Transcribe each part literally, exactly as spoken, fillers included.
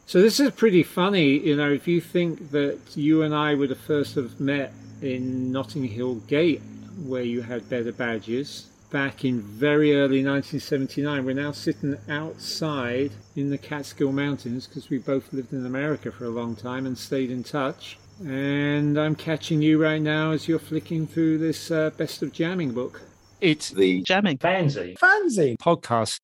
So this is pretty funny, you know, if you think that you and I would have first have met in Notting Hill Gate, where you had Better Badges, back in very early nineteen seventy-nine. We're now sitting outside in the Catskill Mountains because we both lived in America for a long time and stayed in touch. And I'm catching you right now as you're flicking through this uh, Best of Jamming book. It's the Jamming Fanzine. Fanzine podcast.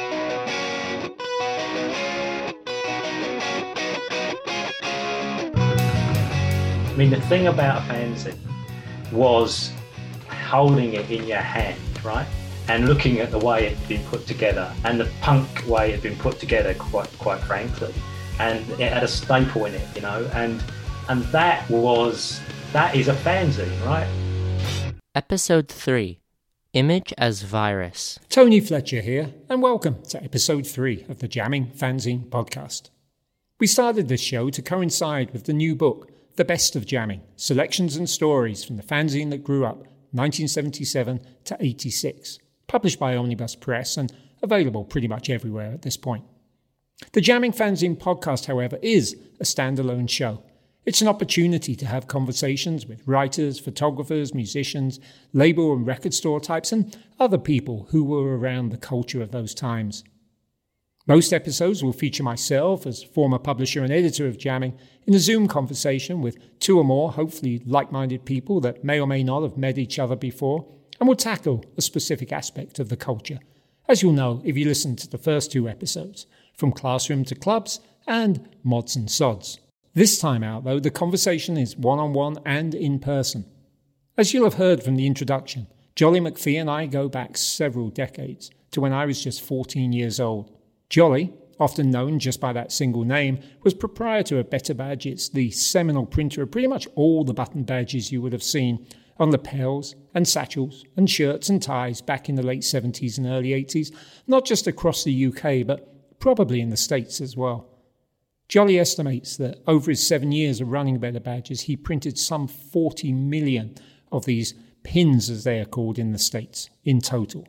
I mean, the thing about a fanzine was holding it in your hand, right? And looking at the way it had been put together and the punk way it had been put together, quite quite frankly. And it had a staple in it, you know, and and that was, that is a fanzine, right? Episode three, Image as Virus. Tony Fletcher here, and welcome to episode three of the Jamming Fanzine podcast. We started this show to coincide with the new book, The Best of Jamming, Selections and Stories from the Fanzine that Grew Up, nineteen seventy-seven to eighty-six, published by Omnibus Press and available pretty much everywhere at this point. The Jamming Fanzine podcast, however, is a standalone show. It's an opportunity to have conversations with writers, photographers, musicians, label and record store types, and other people who were around the culture of those times. Most episodes will feature myself as former publisher and editor of Jamming in a Zoom conversation with two or more, hopefully like-minded people that may or may not have met each other before, and will tackle a specific aspect of the culture, as you'll know if you listen to the first two episodes, from Classroom to Clubs and Mods and Sods. This time out, though, the conversation is one-on-one and in person. As you'll have heard from the introduction, Jolly McPhee and I go back several decades to when I was just fourteen years old. Jolly, often known just by that single name, was proprietor of Better Badges, the seminal printer of pretty much all the button badges you would have seen on lapels and satchels and shirts and ties back in the late seventies and early eighties, not just across the U K, but probably in the States as well. Jolly estimates that over his seven years of running Better Badges, he printed some forty million of these pins, as they are called in the States, in total.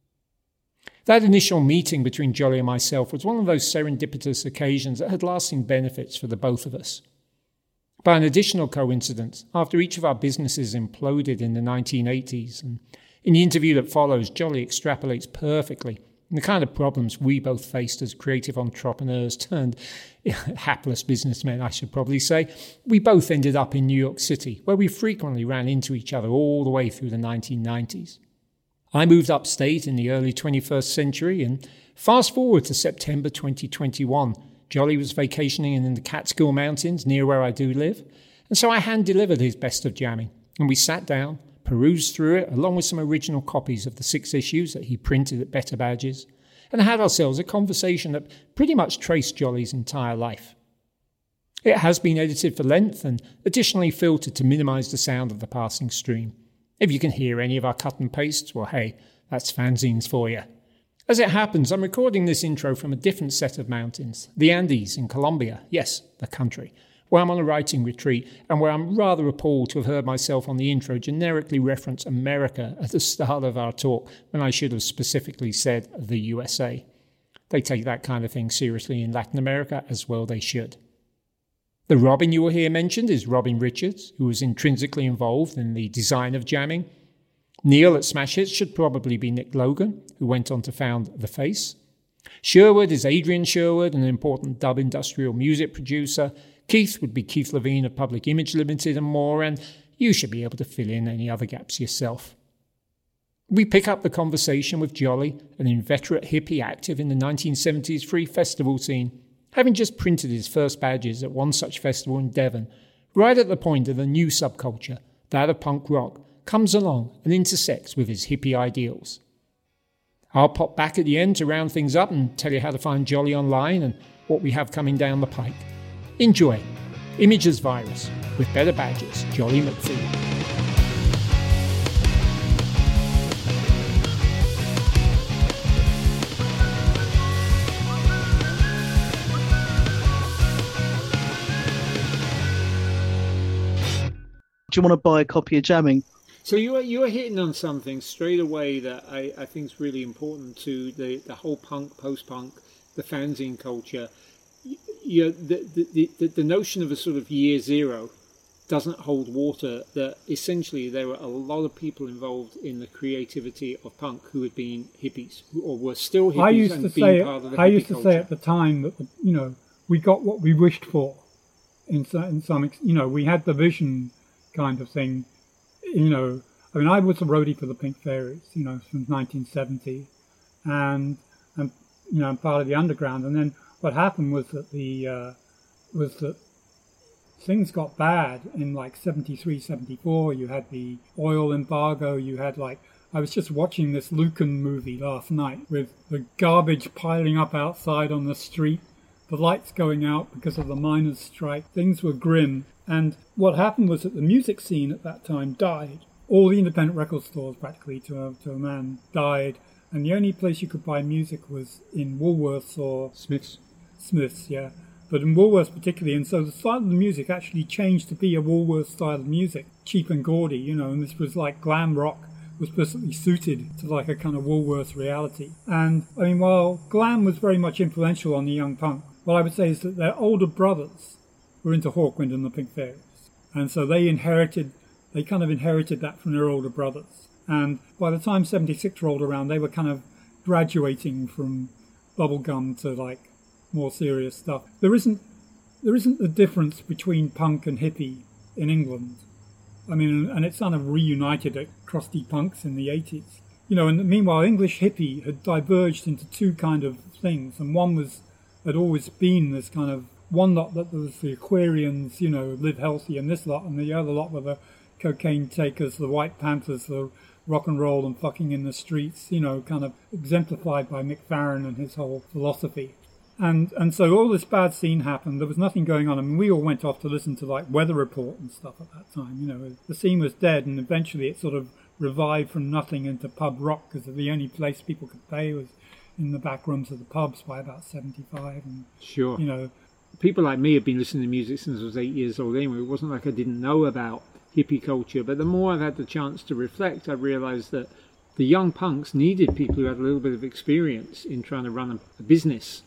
That initial meeting between Jolly and myself was one of those serendipitous occasions that had lasting benefits for the both of us. By an additional coincidence, after each of our businesses imploded in the nineteen eighties, and in the interview that follows, Jolly extrapolates perfectly the kind of problems we both faced as creative entrepreneurs turned hapless businessmen, I should probably say. We both ended up in New York City, where we frequently ran into each other all the way through the nineteen nineties. I moved upstate in the early twenty-first century, and fast forward to September twenty twenty-one, Jolly was vacationing in the Catskill Mountains near where I do live, and so I hand-delivered his Best of Jamming, and we sat down, perused through it along with some original copies of the six issues that he printed at Better Badges, and had ourselves a conversation that pretty much traced Jolly's entire life. It has been edited for length and additionally filtered to minimise the sound of the passing stream. If you can hear any of our cut and pastes, well, hey, that's fanzines for you. As it happens, I'm recording this intro from a different set of mountains, the Andes in Colombia, yes, the country, where I'm on a writing retreat and where I'm rather appalled to have heard myself on the intro generically reference America at the start of our talk when I should have specifically said the U S A. They take that kind of thing seriously in Latin America, as well they should. The Robin you will hear mentioned is Robin Richards, who was intrinsically involved in the design of Jamming. Neil at Smash Hits should probably be Nick Logan, who went on to found The Face. Sherwood is Adrian Sherwood, an important dub industrial music producer. Keith would be Keith Levine of Public Image Limited and more, and you should be able to fill in any other gaps yourself. We pick up the conversation with Jolly, an inveterate hippie active in the nineteen seventies free festival scene, having just printed his first badges at one such festival in Devon, right at the point of the new subculture, that of punk rock, comes along and intersects with his hippie ideals. I'll pop back at the end to round things up and tell you how to find Jolly online and what we have coming down the pike. Enjoy Image as Virus with Better Badges, Jolly McPhee. Do you want to buy a copy of Jamming? So you are you are hitting on something straight away that I, I think is really important to the, the whole punk, post-punk, the fanzine culture. you know, the, the, the, the notion of a sort of year zero doesn't hold water, that essentially there were a lot of people involved in the creativity of punk who had been hippies or were still hippies. I used and to being say, part of the I hippie used to culture. say at the time that, you know, we got what we wished for in, so- in some, ex- you know, we had the vision kind of thing, you know. I mean, I was a roadie for the Pink Fairies, you know, since nineteen seventy, and, and you know, I'm part of the underground. And then what happened was that the, uh, was that things got bad in like seventy-three, seventy-four. You had the oil embargo. You had like, I was just watching this Lucan movie last night with the garbage piling up outside on the street, the lights going out because of the miners' strike. Things were grim. And what happened was that the music scene at that time died. All the independent record stores practically to a, to a man died. And the only place you could buy music was in Woolworths or Smiths. Smiths, yeah. But in Woolworths particularly, and so the style of the music actually changed to be a Woolworths style of music, cheap and gaudy, you know, and this was like glam rock was perfectly suited to like a kind of Woolworths reality. And I mean, while glam was very much influential on the young punk, what I would say is that their older brothers were into Hawkwind and the Pink Fairies. And so they inherited, they kind of inherited that from their older brothers. And by the time seventy-six rolled around, they were kind of graduating from bubblegum to like more serious stuff. There isn't there isn't a difference between punk and hippie in England. I mean, and it's kind of reunited at crusty punks in the eighties. You know, and meanwhile, English hippie had diverged into two kind of things. And one was, had always been this kind of, one lot that was the Aquarians, you know, live healthy, and this lot, and the other lot were the cocaine takers, the White Panthers, the rock and roll and fucking in the streets, you know, kind of exemplified by Mick Farren and his whole philosophy. And and so all this bad scene happened. There was nothing going on. I mean, we all went off to listen to like Weather Report and stuff at that time. You know, the scene was dead, and eventually it sort of revived from nothing into pub rock because the only place people could pay was in the back rooms of the pubs by about seventy-five. And Sure. you know, People like me have been listening to music since I was eight years old anyway. It wasn't like I didn't know about hippie culture, but the more I've had the chance to reflect, I've realised that the young punks needed people who had a little bit of experience in trying to run a, a business.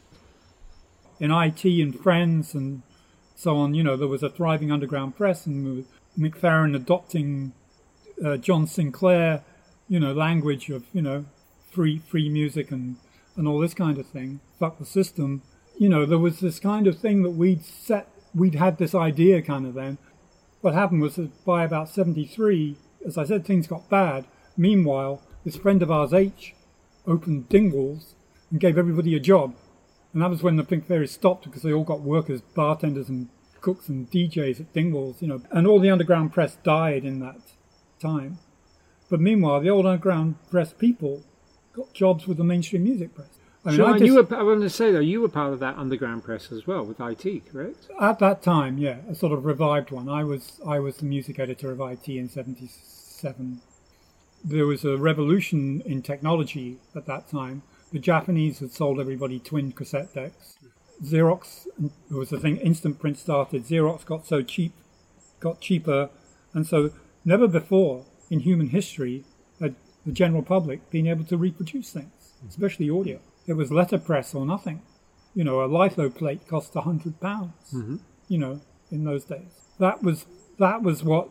in I T and Friends and so on, you know, there was a thriving underground press, and Mick Farren adopting uh, John Sinclair, you know, language of, you know, free free music and, and all this kind of thing. Fuck the system. You know, there was this kind of thing that we'd set, we'd had this idea kind of then. What happened was that by about seventy-three, as I said, things got bad. Meanwhile, this friend of ours, H, opened Dingwalls and gave everybody a job. And that was when the Pink Fairies stopped, because they all got work as bartenders and cooks and D Js at Dingwalls, you know. And all the underground press died in that time. But meanwhile, the old underground press people got jobs with the mainstream music press. I mean, Sure, I and just, you were, I want to say though, you were part of that underground press as well with I T, correct? at that time, yeah, a sort of revived one. I was I was the music editor of I T in seventy-seven. There was a revolution in technology at that time. The Japanese had sold everybody twin cassette decks. Xerox, there was the thing, instant print started. Xerox got so cheap, got cheaper, and so never before in human history had the general public been able to reproduce things, especially audio. It was letterpress or nothing. You know, a litho plate cost a hundred pounds. Mm-hmm. You know, in those days, that was that was what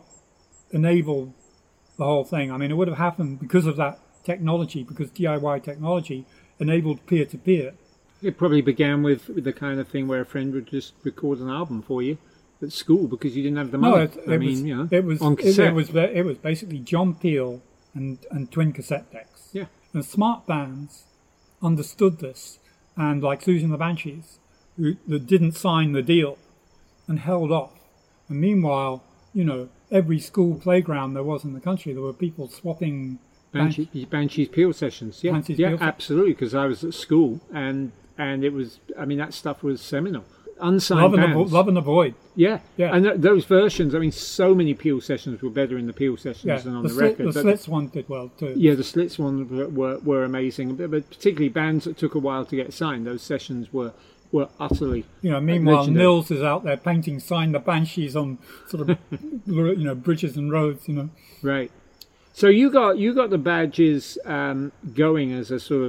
enabled the whole thing. I mean, it would have happened because of that technology, because D I Y technology enabled peer-to-peer. It probably began with, with the kind of thing where a friend would just record an album for you at school because you didn't have the money. No, it, it I mean, was, you know, it was on it, cassette. it was it was basically John Peel and and twin cassette decks. Yeah. And smart bands understood this, and like Susan the Banshees, who that didn't sign the deal and held off. And meanwhile, you know, every school playground there was in the country, there were people swapping Banshee, Banshee's Peel sessions, yeah, Banshee's yeah, Peel se- absolutely. Because I was at school, and and it was, I mean, that stuff was seminal. Unsigned Love and, the, bands, Vo- Love and the Void. yeah, Yeah. and th- those versions. I mean, so many Peel sessions were better in the Peel sessions Yeah, than on the, the, slit, record. the but Slits one did well too. yeah, the Slits ones were, were were amazing, but, but particularly bands that took a while to get signed. Those sessions were were utterly. You know, meanwhile, legendary. Nils is out there painting "Sign the Banshees" on sort of, you know, bridges and roads. You know, Right. So you got you got the badges um, going as a sort of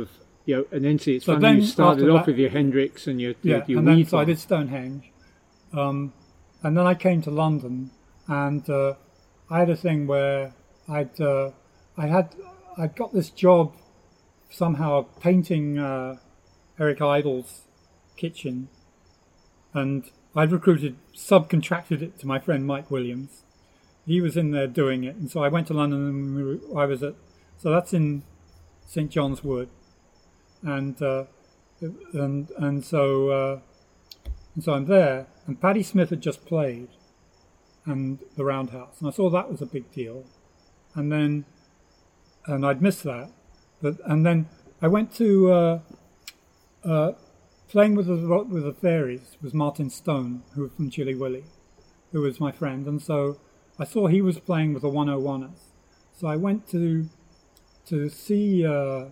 you know, and then see it's So funny then you started after off that- with your Hendrix and your, Yeah, your, your and then Weed so I one. did Stonehenge, um, and then I came to London, and uh, I had a thing where I'd uh, I had I'd got this job somehow painting uh, Eric Idle's kitchen, and I'd recruited subcontracted it to my friend Mike Williams. He was in there doing it, and so I went to London, and we were, I was at so that's in Saint John's Wood, and uh, and and so uh, and so I'm there, and Patti Smith had just played, and the Roundhouse, and I saw that was a big deal, and then and I'd missed that, but and then I went to uh, uh, playing with the with the Fairies was Martin Stone, who was from Chilly Willy, who was my friend, and so I saw he was playing with the one oh one-ers, so I went to to see uh,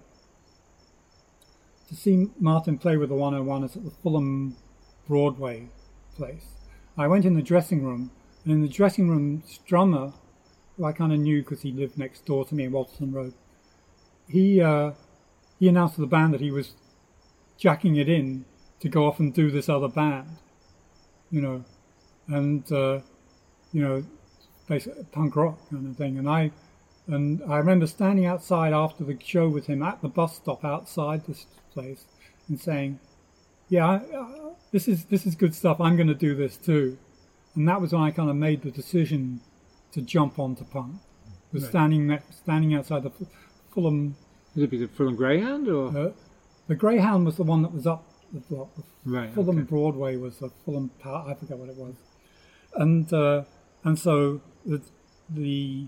to see Martin play with the one oh one-ers at the Fulham Broadway place. I went in the dressing room, and in the dressing room, drummer, who I kind of knew because he lived next door to me in Walterton Road, he uh, he announced to the band that he was jacking it in to go off and do this other band, you know, and uh, you know, basically punk rock kind of thing. And I and I remember standing outside after the show with him at the bus stop outside this place and saying, "Yeah, I, uh, this is this is good stuff. I'm going to do this too." And that was when I kind of made the decision to jump onto punk. Was Right. standing next, standing outside the F- Fulham. Would it be the Fulham Greyhound or? Uh, the Greyhound was the one that was up the block. The Right, Fulham okay. Broadway was the Fulham Power. I forget what it was. And uh, and so the the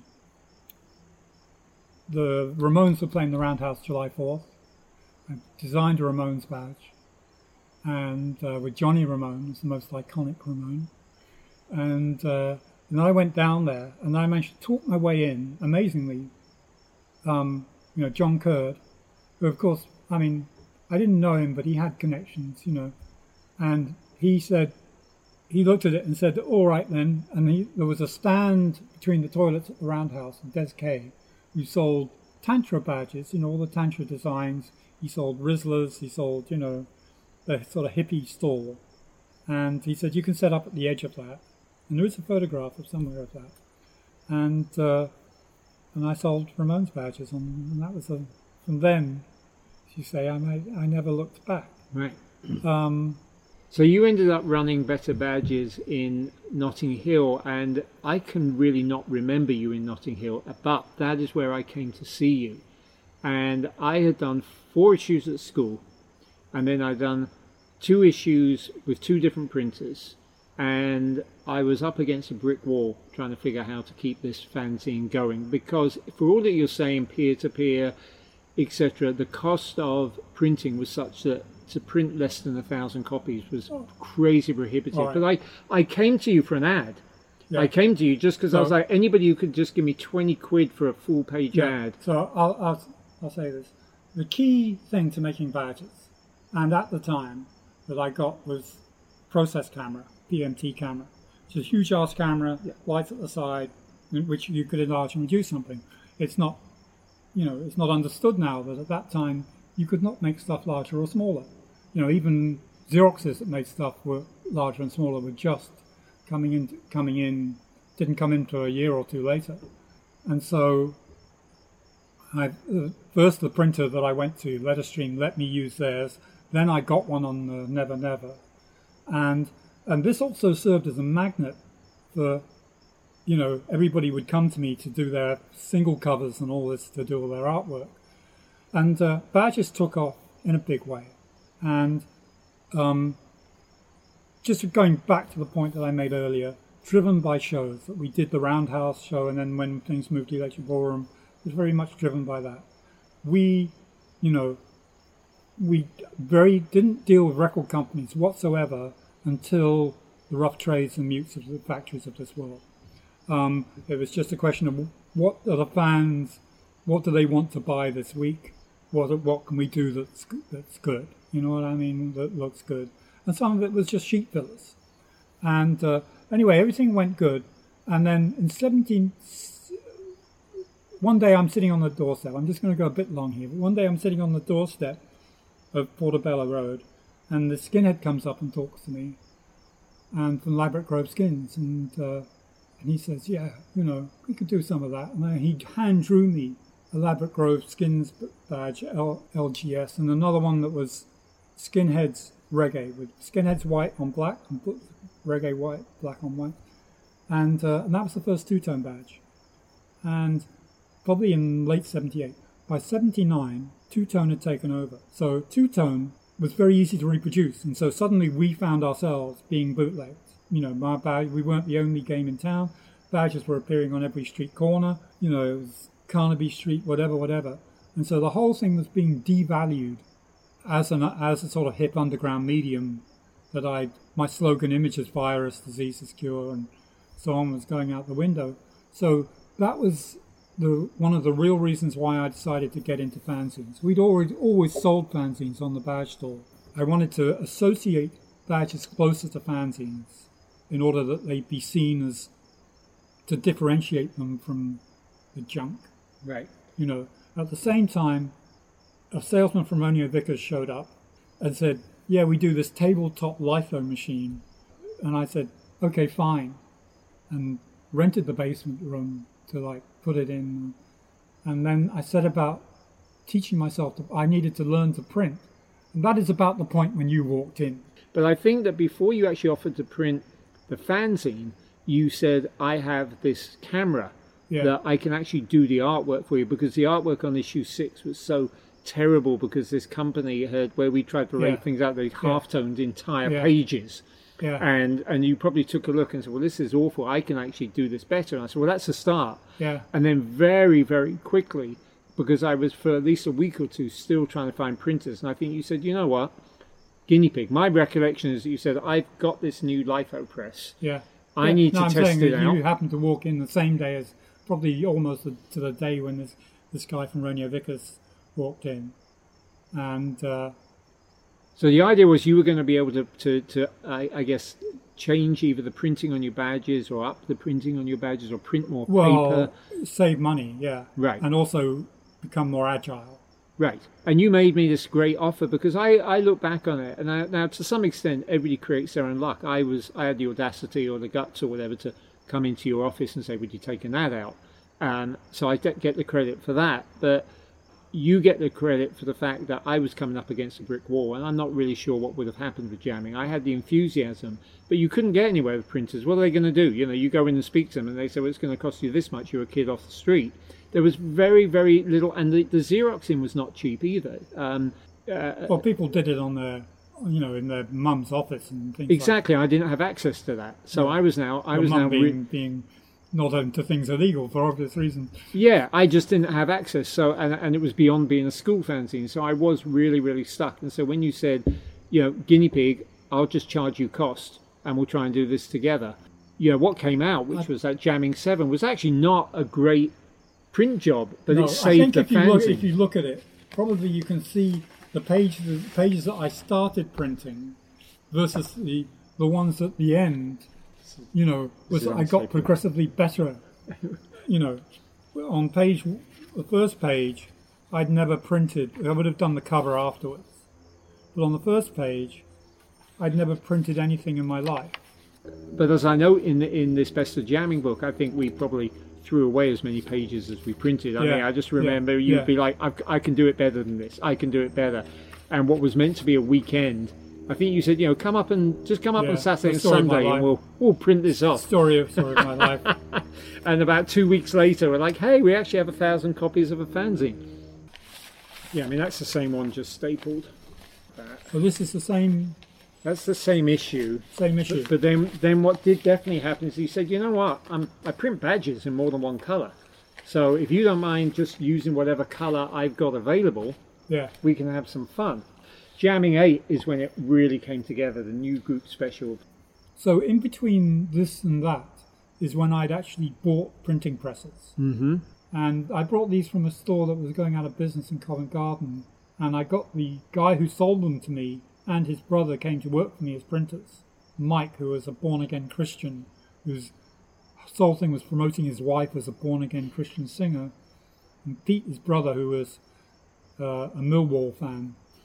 the Ramones were playing the Roundhouse July fourth. I designed a Ramones badge, and uh, with Johnny Ramone, who's the most iconic Ramone. And uh, and I went down there, and I managed to talk my way in. Amazingly, um, you know, John Curd, who of course, I mean, I didn't know him, but he had connections, you know. And he said, he looked at it and said, "All right then." And he, there was a stand between the toilets at the Roundhouse and Des Kay, who sold Tantra badges, you know, all the Tantra designs. He sold Rizzlers, he sold, you know, the sort of hippie stall. And he said, "You can set up at the edge of that." And there is a photograph of somewhere of that. And uh, and I sold Ramones badges, and, and that was a, from then, as you say, I made, I never looked back. Right. Um, So you ended up running Better Badges in Notting Hill, and I can really not remember you in Notting Hill, but that is where I came to see you. And I had done four issues at school, and then I'd done two issues with two different printers, and I was up against a brick wall trying to figure out how to keep this fanzine going, because for all that you're saying, peer-to-peer, et cetera, the cost of printing was such that to print less than a thousand copies was crazy prohibitive. All right. But I, I came to you for an ad. Yeah. I came to you just because I was So- like, anybody who could just give me twenty quid for a full page Yeah. ad. So I'll, I'll I'll say this: the key thing to making badges, and at the time that I got was process camera, P M T camera, which is a huge ass camera, lights at the side, in which you could enlarge and reduce something. It's not, you know, it's not understood now that at that time you could not make stuff larger or smaller. You know, even Xeroxes that made stuff were larger and smaller were just coming in, coming in, didn't come in for a year or two later, and so. I, uh, first, the printer that I went to, Letterstream, let me use theirs. Then I got one on the Never Never, and and this also served as a magnet for, you know, everybody would come to me to do their single covers and all this, to do all their artwork, and uh, badges took off in a big way, and um, just going back to the point that I made earlier, driven by shows that we did the Roundhouse show, and then when things moved to Electric Ballroom. Was very much driven by that. We, you know, we very didn't deal with record companies whatsoever until the Rough Trades and Mutes of the factories of this world. Um, it was just a question of what are the fans, what do they want to buy this week? What what can we do that's that's good? You know what I mean? That looks good. And some of it was just sheet fillers. And uh, anyway, everything went good. And then in seventeen. One day I'm sitting on the doorstep. I'm just going to go a bit long here. But one day I'm sitting on the doorstep of Portobello Road, and the skinhead comes up and talks to me, and from Ladbroke Grove Skins, and uh, and he says, yeah, you know, we could do some of that. And then he hand drew me a Ladbroke Grove Skins badge, L- LGS, and another one that was Skinheads Reggae, with Skinheads white on black, and Reggae white, black on white. And, uh, and that was the first two-tone badge. And probably in late seventy-eight. By seventy-nine, two-tone had taken over. So two-tone was very easy to reproduce. And so suddenly we found ourselves being bootlegged. You know, my badge, we weren't the only game in town. Badges were appearing on every street corner. You know, it was Carnaby Street, whatever, whatever. And so the whole thing was being devalued as an as a sort of hip underground medium that I, my slogan, image is virus, disease is cure, and so on, was going out the window. So that was the one of the real reasons why I decided to get into fanzines. We'd already always sold fanzines on the badge store. I wanted to associate badges closer to fanzines in order that they'd be seen as, to differentiate them from the junk. Right. You know, at the same time, a salesman from Ronio Vickers showed up and said, yeah, we do this tabletop litho machine. And I said, okay, fine. And rented the basement room to like put it in. And then I set about teaching myself that I needed to learn to print. And that is about the point when you walked in. But I think that before you actually offered to print the fanzine, you said, I have this camera yeah. that I can actually do the artwork for you, because the artwork on issue six was so terrible, because this company had, where we tried to lay yeah. things out, they yeah. half-toned entire yeah. pages. Yeah. And and you probably took a look and said, well, this is awful. I can actually do this better. And I said, well, that's a start. Yeah. And then very, very quickly, because I was for at least a week or two still trying to find printers. And I think you said, you know what, Guinea Pig. My recollection is that you said, I've got this new litho press. Yeah. I yeah. need no, to I'm test saying it that out. You happened to walk in the same day as, probably almost to the day when this, this guy from Ronio Vickers walked in. And... Uh, so the idea was you were going to be able to, to, to I, I guess, change either the printing on your badges or up the printing on your badges or print more well, paper. Save money, yeah. Right. And also become more agile. Right. And you made me this great offer, because I, I look back on it, and I, now to some extent everybody creates their own luck. I was I had the audacity or the guts or whatever to come into your office and say, would you taking that out? Um, so I get the credit for that. But you get the credit for the fact that I was coming up against a brick wall, and I'm not really sure what would have happened with jamming. I had the enthusiasm, but you couldn't get anywhere with printers. What are they going to do? You know, you go in and speak to them, and they say, well, it's going to cost you this much. You're a kid off the street. There was very, very little, and the, the Xeroxing was not cheap either. Um, uh, well, people did it on their, you know, in their mum's office and things. Exactly. Like I didn't have access to that, so yeah. I was now, I Your was mum now being, re- being not into things illegal for obvious reasons. Yeah, I just didn't have access. So, and and it was beyond being a school fanzine. So I was really, really stuck. And so when you said, you know, Guinea Pig, I'll just charge you cost, and we'll try and do this together. You know, what came out, which I, was that Jamming Seven, was actually not a great print job, but no, it saved the I think if you, fanzine. look, if you look at it, probably you can see the pages, the pages that I started printing versus the the ones at the end. You know, was I got progressively better. You know, on page the first page, I'd never printed. I would have done the cover afterwards, but on the first page, I'd never printed anything in my life. But as I know in the, in this Best of Jamming book, I think we probably threw away as many pages as we printed. I yeah. mean, I just remember yeah. you'd yeah. be like, I, I can do it better than this. I can do it better. And what was meant to be a weekend, I think you said, you know, come up and just come up yeah. on Saturday and Story of my Sunday, life. and we'll we'll print this off. Story of story of my life. And about two weeks later, we're like, hey, we actually have a thousand copies of a fanzine. Yeah, I mean, that's the same one, just stapled. Well, this is the same. That's the same issue. Same issue. But, but then, then what did definitely happen is he said, you know what, I'm, I print badges in more than one colour. So if you don't mind just using whatever colour I've got available, yeah, we can have some fun. Jamming eight is when it really came together, the new group special. So in between this and that is when I'd actually bought printing presses. Mm-hmm. And I brought these from a store that was going out of business in Covent Garden. And I got the guy who sold them to me and his brother came to work for me as printers. Mike, who was a born-again Christian, whose sole thing was promoting his wife as a born-again Christian singer. And Pete, his brother, who was uh, a Millwall fan.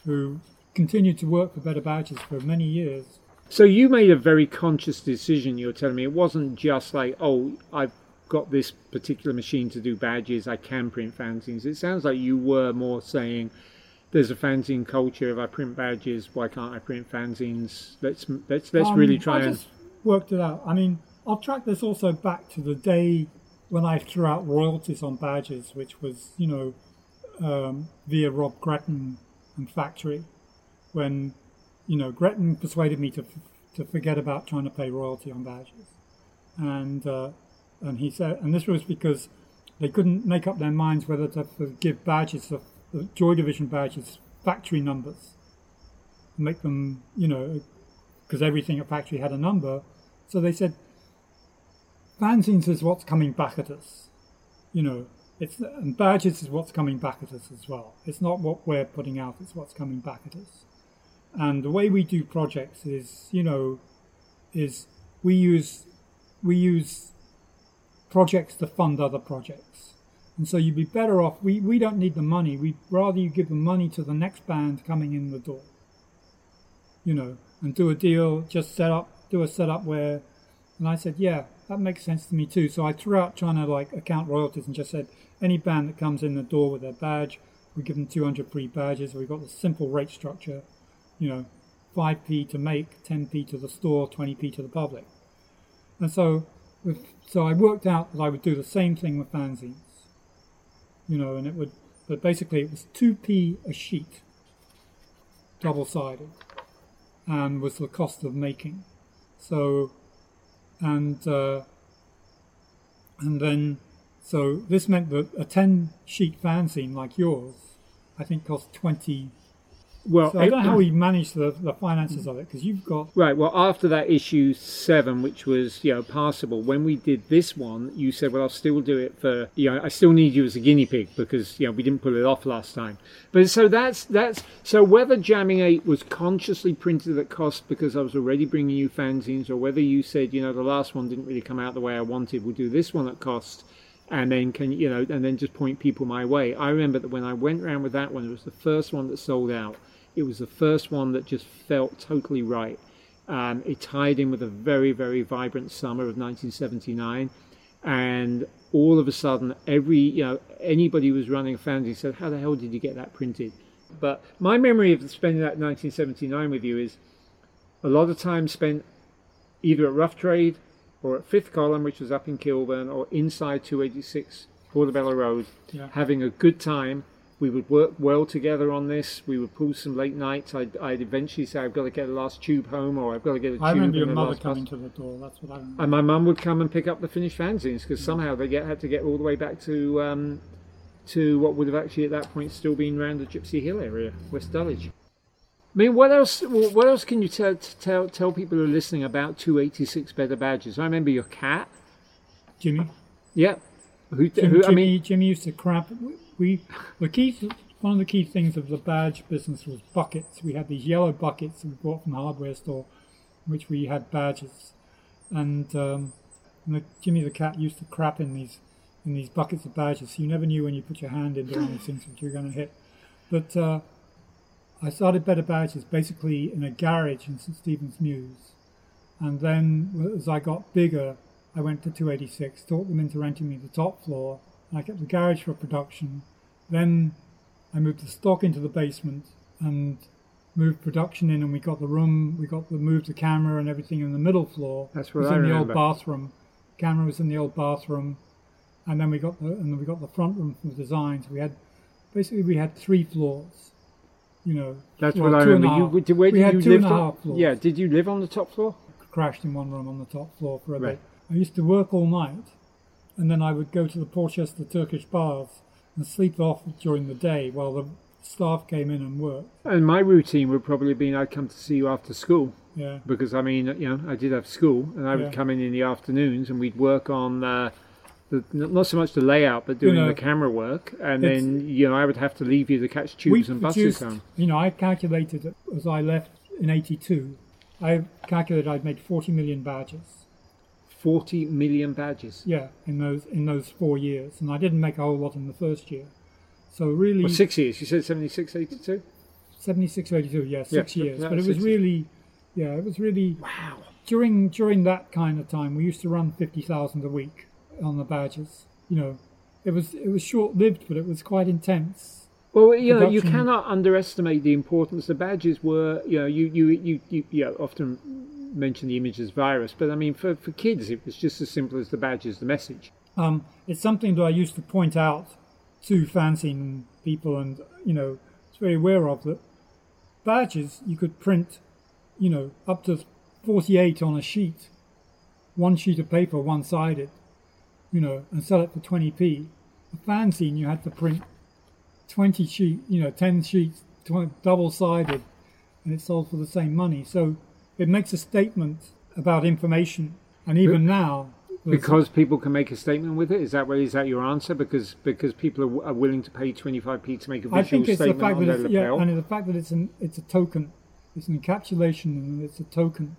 who continued to work for Better Badges for many years. So you made a very conscious decision, you were telling me. It wasn't just like, oh, I've got this particular machine to do badges, I can print fanzines. It sounds like you were more saying, there's a fanzine culture, if I print badges, why can't I print fanzines? Let's let's let's um, really try I and... just worked it out. I mean, I'll track this also back to the day when I threw out royalties on badges, which was, you know, um, via Rob Gretton and Factory, when, you know, Gretton persuaded me to to forget about trying to pay royalty on badges, and uh, and he said, and this was because they couldn't make up their minds whether to give badges, the, the Joy Division badges, factory numbers, and make them, you know, because everything at Factory had a number, so they said, fanzines is what's coming back at us, you know. It's, and badges is what's coming back at us as well. It's not what we're putting out, it's what's coming back at us. And the way we do projects is, you know, is we use we use projects to fund other projects. And so you'd be better off, we, we don't need the money, we'd rather you give the money to the next band coming in the door. You know, and do a deal, just set up, do a setup where, and I said, yeah, that makes sense to me too. So I threw out trying to like account royalties and just said, any band that comes in the door with their badge, we give them two hundred free badges. We've got the simple rate structure, you know, five p to make, ten p to the store, twenty p to the public. And so, with, so I worked out that I would do the same thing with fanzines, you know, and it would, but basically it was two p a sheet, double-sided, and was the cost of making. So, and uh, and then. So this meant that a ten-sheet fanzine like yours, I think, cost twenty. Well, so I don't know how we managed the, the finances of it, because you've got... Right, well, after that issue seven, which was, you know, passable, when we did this one, you said, well, I'll still do it for, you know, I still need you as a guinea pig, because, you know, we didn't pull it off last time. But so that's, that's so whether Jamming eight was consciously printed at cost because I was already bringing you fanzines, or whether you said, you know, the last one didn't really come out the way I wanted, we'll do this one at cost, and then can you know, and then just point people my way. I remember that when I went around with that one, it was the first one that sold out. It was the first one that just felt totally right. Um, it tied in with a very, very vibrant summer of nineteen seventy-nine, and all of a sudden, every you know anybody who was running a fanzine said, "How the hell did you get that printed?" But my memory of spending that nineteen seventy-nine with you is a lot of time spent either at Rough Trade or at Fifth Column, which was up in Kilburn, or inside two eighty-six Portobello Road, yeah. having a good time. We would work well together on this. We would pull some late nights. I'd, I'd eventually say, I've got to get the last tube home, or I've got to get a tube. I remember your and mother last coming bus. to the door. That's what I remember. And my mum would come and pick up the finished fanzines, because somehow they get, had to get all the way back to um, to what would have actually at that point still been around the Gypsy Hill area, West Dulwich. I mean, what else? What else can you tell tell tell people who are listening about two eighty-six Better Badges? I remember your cat, Jimmy. Yeah, who? Jim, who Jimmy, I mean, Jimmy used to crap. We the key. One of the key things of the badge business was buckets. We had these yellow buckets that we bought from the hardware store, in which we had badges, and, um, and the, Jimmy the cat used to crap in these in these buckets of badges. So you never knew when you put your hand into one of these things what you were going to hit. But uh, I started Better Badges basically in a garage in St Stephen's Mews, and then as I got bigger, I went to two eighty-six, talked them into renting me the top floor, and I kept the garage for production. Then I moved the stock into the basement and moved production in, and we got the room, we got the moved the camera and everything in the middle floor. That's what it was I in remember. the old bathroom. Camera was in the old bathroom, and then we got the and then we got the front room for the designs. We had basically we had three floors. You know, that's well, what I two and a remember. half. You, did, where we did had you two live and a on? half floors. Yeah, did you live on the top floor? Crashed in one room on the top floor for a Right. bit. I used to work all night, and then I would go to the Portchester Turkish baths and sleep off during the day while the staff came in and worked. And my routine would probably have been I'd come to see you after school. Yeah. Because, I mean, you know, I did have school, and I would Yeah. come in in the afternoons, and we'd work on, uh, the, not so much the layout, but doing You know, the camera work. And it's- then, you know, I would have to leave you to catch We tubes and buses produced, home. you know, I calculated that as I left in eighty-two, I calculated I'd made forty million badges. forty million badges. Yeah, in those in those four years, and I didn't make a whole lot in the first year. So really, Well, six years. You said seventy-six, eighty-two? seventy-six or eighty-two, yeah, six Yeah, years. yeah, But it was six really, yeah, it was really, wow. During during that kind of time, we used to run fifty thousand a week on the badges. You know, it was it was short-lived, but it was quite intense. Well, you know, you Production. cannot underestimate the importance. The badges were, you know, you you you you, you know, often mention the image as virus, but I mean, for for kids, it was just as simple as the badge is the message. Um, it's something that I used to point out to fanzine people, and you know, it's very aware of that badges you could print, you know, up to forty-eight on a sheet, one sheet of paper, one-sided, you know, and sell it for twenty p. A fanzine you had to print twenty sheet, you know, ten sheets, double-sided, and it sold for the same money. So it makes a statement about information, and even But, now. Because people can make a statement with it. Is that what is that your answer? Because because people are, are willing to pay twenty-five p to make a visual I think it's the statement fact on that their it's, yeah, lapel. and the fact that it's an it's a token, it's an encapsulation, and it's a token,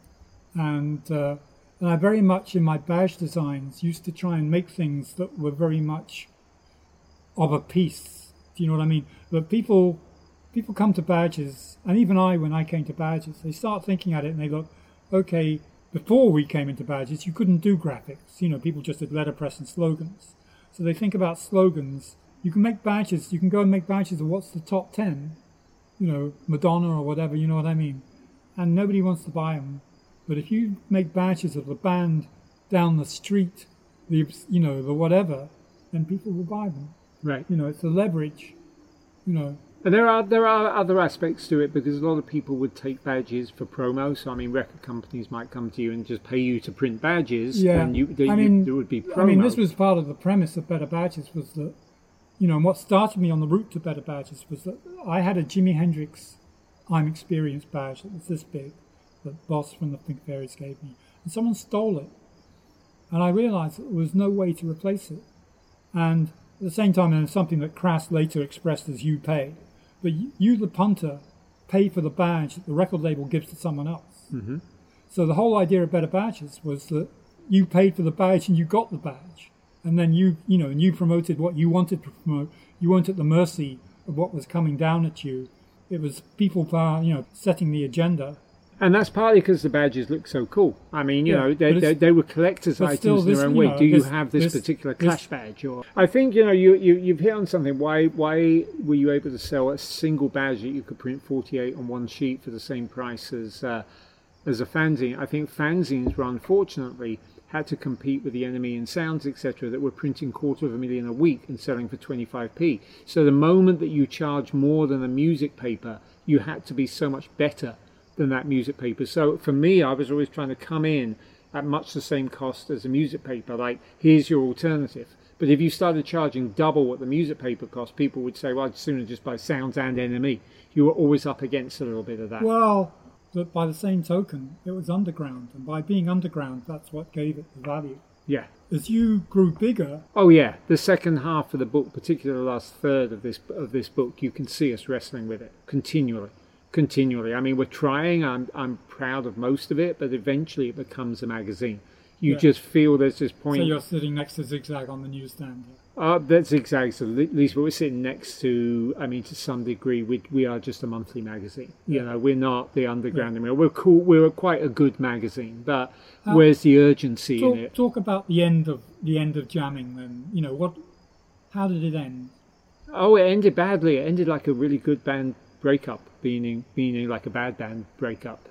and uh, and I very much in my badge designs used to try and make things that were very much of a piece. Do you know what I mean? But people people come to badges, and even I, when I came to badges, they start thinking at it and they go, okay. Before we came into badges, you couldn't do graphics. You know, people just did letterpress and slogans. So they think about slogans. You can make badges. You can go and make badges of what's the top ten, you know, Madonna or whatever, you know what I mean? And nobody wants to buy them. But if you make badges of the band down the street, the you know, the whatever, then people will buy them. Right. You know, it's the leverage, you know. And there are there are other aspects to it, because a lot of people would take badges for promo. So I mean, record companies might come to you and just pay you to print badges. Yeah, and you, they, I mean, you, there would be promo. I mean, this was part of the premise of Better Badges, was that, you know, and what started me on the route to Better Badges was that I had a Jimi Hendrix I'm Experienced badge that was this big, that Boss from the Pink Fairies gave me, and someone stole it, and I realised that there was no way to replace it. And at the same time, and something that Crass later expressed as you pay. But you, the punter, pay for the badge that the record label gives to someone else. Mm-hmm. So the whole idea of Better Badges was that you paid for the badge and you got the badge, and then you, you know, and you promoted what you wanted to promote. You weren't at the mercy of what was coming down at you. It was people, you know, setting the agenda. And that's partly because the badges look so cool. I mean, you Yeah, know, they, but they, it's- they were collector's but items still in this, their own you way. know, Do you this- have this, this- particular this- Clash badge? Or I think, you know, you, you, you've hit on something. Why why were you able to sell a single badge that you could print forty-eight on one sheet for the same price as uh, as a fanzine? I think fanzines were, unfortunately, had to compete with the Enemy and Sounds, et cetera, that were printing quarter of a million a week and selling for twenty-five p. So the moment that you charge more than a music paper, you had to be so much better than that music paper. So for me, I was always trying to come in at much the same cost as a music paper. Like, here's your alternative. But if you started charging double what the music paper cost, people would say, well, I'd sooner just buy Sounds and Enemy. You were always up against a little bit of that. Well, but by the same token, it was underground, and by being underground, that's what gave it the value. Yeah. As you grew bigger, Oh yeah, the second half of the book, particularly the last third of this of this book, you can see us wrestling with it continually. Continually. I mean, we're trying. I'm I'm proud of most of it, but eventually it becomes a magazine. You Yeah. just feel there's this point. so you're sitting next to Zigzag on the newsstand. Uh, that's Zigzag, so at least we're sitting next to, I mean, to some degree, we we are just a monthly magazine. You Yeah. know, we're not the underground. Yeah. We're cool. We're quite a good magazine, but Uh, where's the urgency Talk, in it? talk about the end of the end of jamming. Then, you know, what? How did it end? Oh, it ended badly. It ended like a really good band breakup, meaning meaning like a bad band breakup.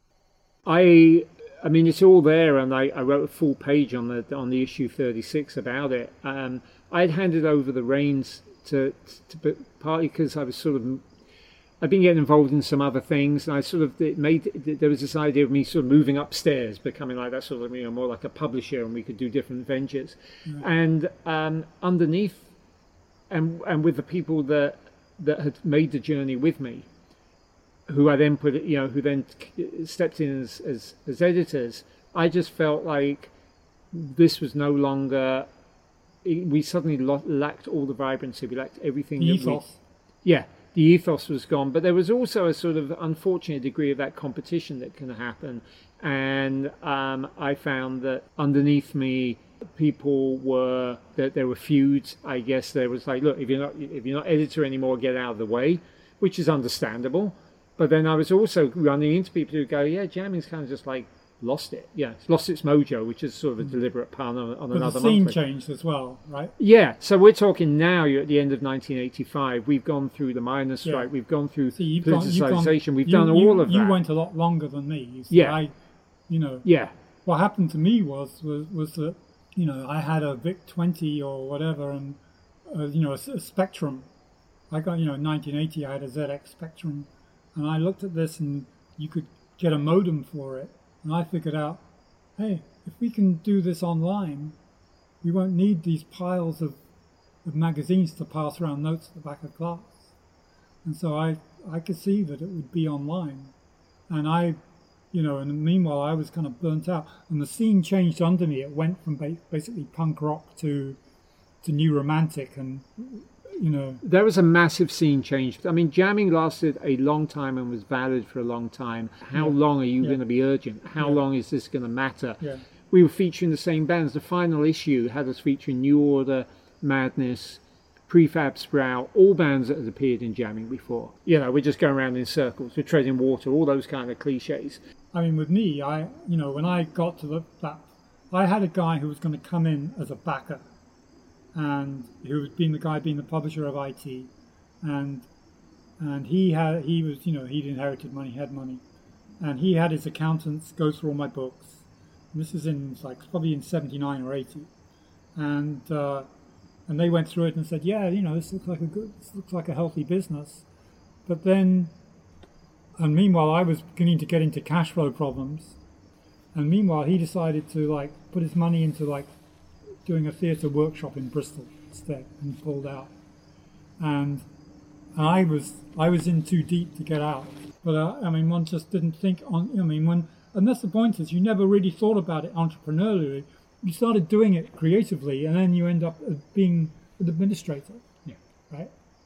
I. I mean, it's all there, and I, I wrote a full page on the on the issue thirty-six about it. Um, I'd handed over the reins to, to, to partly because I was sort of, I'd been getting involved in some other things, and I sort of it made there was this idea of me sort of moving upstairs, becoming like that sort of, you know, more like a publisher, and we could do different ventures. Mm-hmm. And um, underneath, and and with the people that that had made the journey with me, who I then put, you know, who then stepped in as, as, as editors, I just felt like this was no longer, we suddenly lo- lacked all the vibrancy, we lacked everything. The that ethos. We, yeah, the ethos was gone, but there was also a sort of unfortunate degree of that competition that can happen. And um, I found that underneath me, people were, that there were feuds, I guess. There was like, look, if you're not, if you're not editor anymore, get out of the way, which is understandable. But then I was also running into people who go, yeah, jamming's kind of just like lost it. Yeah, it's lost its mojo, which is sort of a deliberate pun on, on but another the scene monthly. changed as well, right? Yeah, so we're talking now, you're at the end of nineteen eighty-five. We've gone through the miners' strike. Yeah. We've gone through See, you've gone, you've gone, politicization. We've you, done you, all of you that. You went a lot longer than me. You see, Yeah. I, you know, Yeah. what happened to me was, was, was that, you know, I had a VIC twenty or whatever, and, uh, you know, a, a Spectrum. I got, you know, in nineteen eighty, I had a Z X Spectrum, and I looked at this, and you could get a modem for it, and I figured out, hey, if we can do this online, we won't need these piles of, of magazines to pass around notes at the back of class. And so I, I could see that it would be online. And I, you know, and meanwhile I was kind of burnt out. And the scene changed under me. It went from ba- basically punk rock to to new romantic, and, you know. There was a massive scene change. I mean, jamming lasted a long time and was valid for a long time. How Yeah. long are you Yeah. going to be urgent? How Yeah. long is this going to matter? Yeah. We were featuring the same bands. The final issue had us featuring New Order, Madness, Prefab Sprout, all bands that had appeared in jamming before. You know, we're just going around in circles, we're treading water, all those kind of cliches. I mean, with me, I, you know, when I got to the, that, I had a guy who was going to come in as a backer, and who was being the guy being the publisher of I T, and and he had he was you know he'd inherited money, he had money, and he had his accountants go through all my books. And this is in like probably in seventy-nine or eighty, and uh, and they went through it and said, yeah, you know, this looks like a good, this looks like a healthy business, but then, and meanwhile I was beginning to get into cash flow problems, and meanwhile he decided to like put his money into like doing a theatre workshop in Bristol instead, and pulled out. And I was I was in too deep to get out. But uh, I mean, one just didn't think on. I mean, when and that's the point is you never really thought about it entrepreneurially. You started doing it creatively, and then you end up being an administrator. Yeah. Right.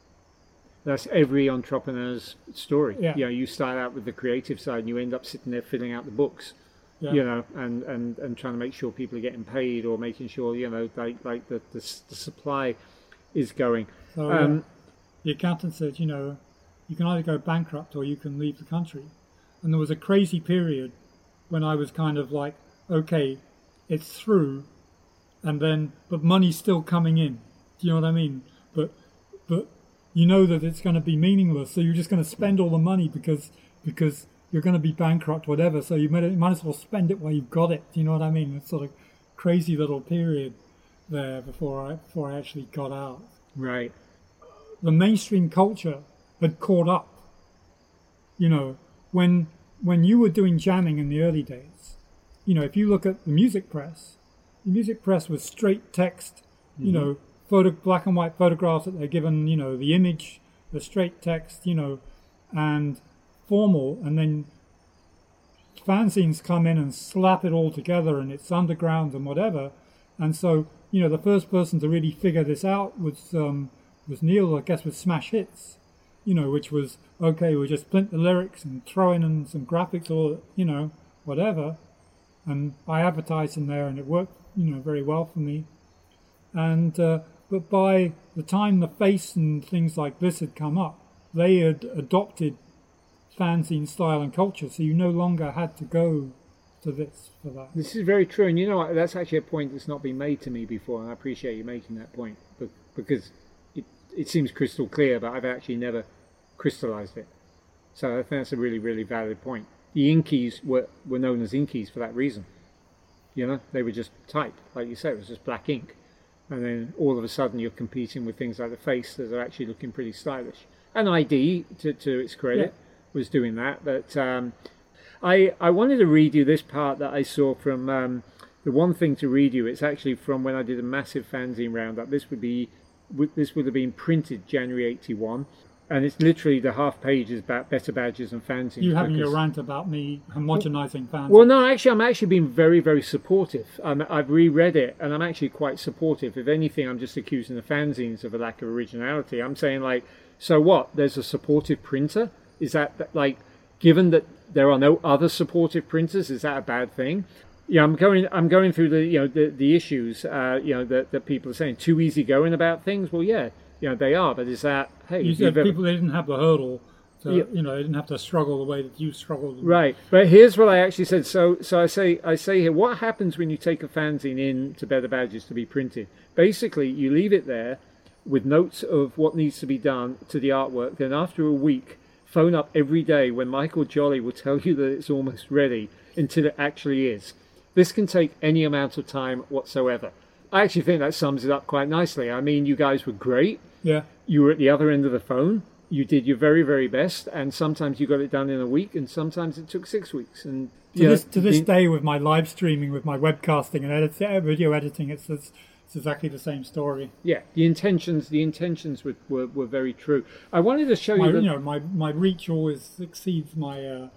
That's every entrepreneur's story. Yeah. You know, you start out with the creative side and you end up sitting there filling out the books. Yeah. You know, and, and, and trying to make sure people are getting paid, or making sure, you know, like like the the, the supply is going. So um, yeah, the accountant said, you know, you can either go bankrupt or you can leave the country. And there was a crazy period when I was kind of like, okay, it's through, and then but money's still coming in. Do you know what I mean? But but you know that it's going to be meaningless, so you're just going to spend all the money because because. You're going to be bankrupt, whatever, so you might, you might as well spend it while you've got it. Do you know what I mean? It's sort of crazy little period there before I before I actually got out. Right. The mainstream culture had caught up. You know, when when you were doing jamming in the early days, you know, if you look at the music press, the music press was straight text, you mm-hmm. know, photo black and white photographs that they're given, you know, the image, the straight text, you know, and formal, and then fanzines come in and slap it all together, and it's underground and whatever. And so, you know, the first person to really figure this out was um, was Neil, I guess, with Smash Hits, you know, which was, okay, we'll just print the lyrics and throw in some graphics or, you know, whatever. And I advertised in there, and it worked, you know, very well for me. And uh, but by the time the Face and things like this had come up, they had adopted fanzine style and culture, so you no longer had to go to this for that. This is very true, and you know what, that's actually a point that's not been made to me before, and I appreciate you making that point, but, because it, it seems crystal clear, but I've actually never crystallized it. So I think that's a really, really valid point. The Inkies were, were known as Inkies for that reason. You know, they were just type, like you said, it was just black ink. And then all of a sudden you're competing with things like the Face that are actually looking pretty stylish. And I D, to, to its credit, yeah. was doing that, but um, I I wanted to read you this part that I saw from um, the one thing to read you. It's actually from when I did a massive fanzine roundup. This would be this would have been printed January eighty-one, and it's literally the half page is about better badges and fanzines. You having your rant about me homogenizing fanzines? Well, no, actually, I'm actually being very, very supportive. Um, I've reread it, and I'm actually quite supportive. If anything, I'm just accusing the fanzines of a lack of originality. I'm saying, like, so what? There's a supportive printer. Is that, like, given that there are no other supportive printers, is that a bad thing? Yeah, I'm going. I'm going through the, you know, the the issues, uh, you know, that that people are saying too easy going about things. Well, yeah, you know, they are. But is that, hey, you said people ever... they didn't have the hurdle to, Yeah. you know, I didn't have to struggle the way that you struggled. Right, but here's what I actually said. So, so I say, I say here, what happens when you take a fanzine in to Better Badges to be printed? Basically, you leave it there with notes of what needs to be done to the artwork. Then, after a week, phone up every day when Michael Jolly will tell you that it's almost ready until it actually is. This can take any amount of time whatsoever. I actually think that sums it up quite nicely. I mean, you guys were great. Yeah. You were at the other end of the phone. You did your very, very best, and sometimes you got it done in a week, and sometimes it took six weeks. And To you this know, to this the- day, with my live streaming, with my webcasting and edit, video editing, it's, it's it's exactly the same story. yeah, the intentions, the intentions were, were, were very true. I wanted to show My, you, the, you know, my my reach always exceeds my. Uh,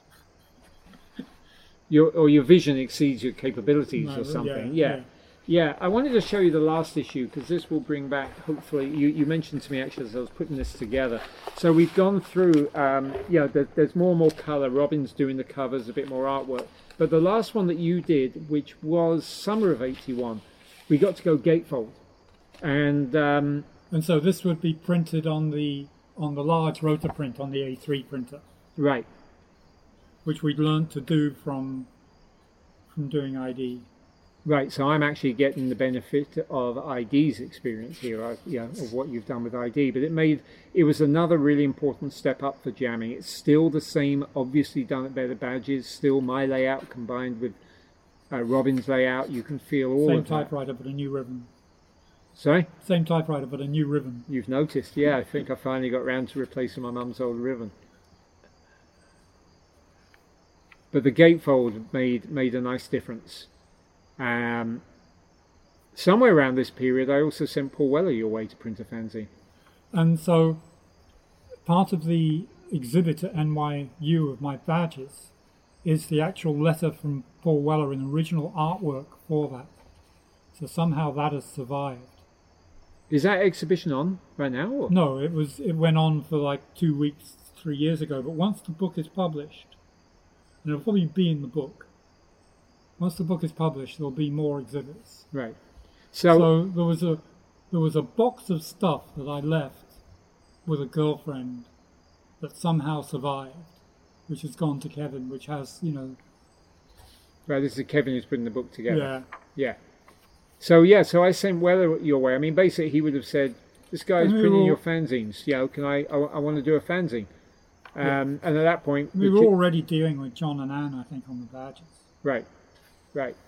your or your vision exceeds your capabilities my- or something. yeah, Yeah, yeah. I wanted to show you the last issue because this will bring back. Hopefully, you, you mentioned to me actually as I was putting this together. So we've gone through. Um, yeah, there, there's more and more color. Robin's doing the covers, a bit more artwork. But the last one that you did, which was summer of eighty-one, we got to go gatefold, and um, And so this would be printed on the on the large rotor print on the A three printer, right. which we'd learned to do from from doing I D. Right, so I'm actually getting the benefit of I D's experience here, I, you know, of what you've done with I D. But it made it was another really important step up for jamming. It's still the same, obviously done at Better Badges. Still my layout combined with uh, Robin's layout. You can feel all Same of that. typewriter, but a new ribbon. Sorry, Same typewriter, but a new ribbon. you've noticed? Yeah, I think I finally got round to replacing my mum's old ribbon. But the gatefold made made a nice difference. Um, somewhere around this period, I also sent Paul Weller your way to print a fanzine. And so part of the exhibit at N Y U of my badges is the actual letter from Paul Weller in original artwork for that. So somehow that has survived. Is that exhibition on right now? Or? No, it was it went on for like two weeks, three years ago. But once the book is published, and it'll probably be in the book. Once the book is published, there'll be more exhibits. Right. So, So there was a there was a box of stuff that I left with a girlfriend that somehow survived, which has gone to Kevin, which has, you know, right, this is Kevin who's putting the book together. yeah. Yeah. So yeah, so I sent Weller your way. I mean, basically, he would have said, "This guy's And we printing were- your fanzines. You know, can I? I, I want to do a fanzine." Um, And at that point, We the were chi- already dealing with John and Anne, I think, on the badges. right, right.